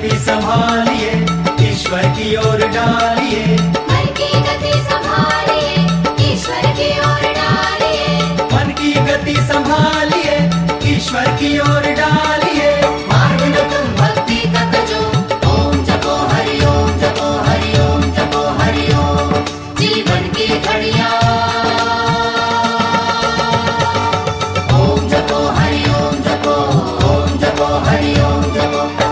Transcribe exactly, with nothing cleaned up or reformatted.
गति संभालिए, ईश्वर की ओर डालिए। मन की गति संभालिए, ईश्वर की ओर डालिए। मन की गति संभालिए, ईश्वर की ओर डालिए। मार्ग न तुम भक्ति का तजो, ओम जपो हरि ओम, जपो हरि ओम, जपो हरि ओम। जीवन की घड़ियां ओम जपो हरि ओम, जपो ओम, जपो हरि ओम, जपो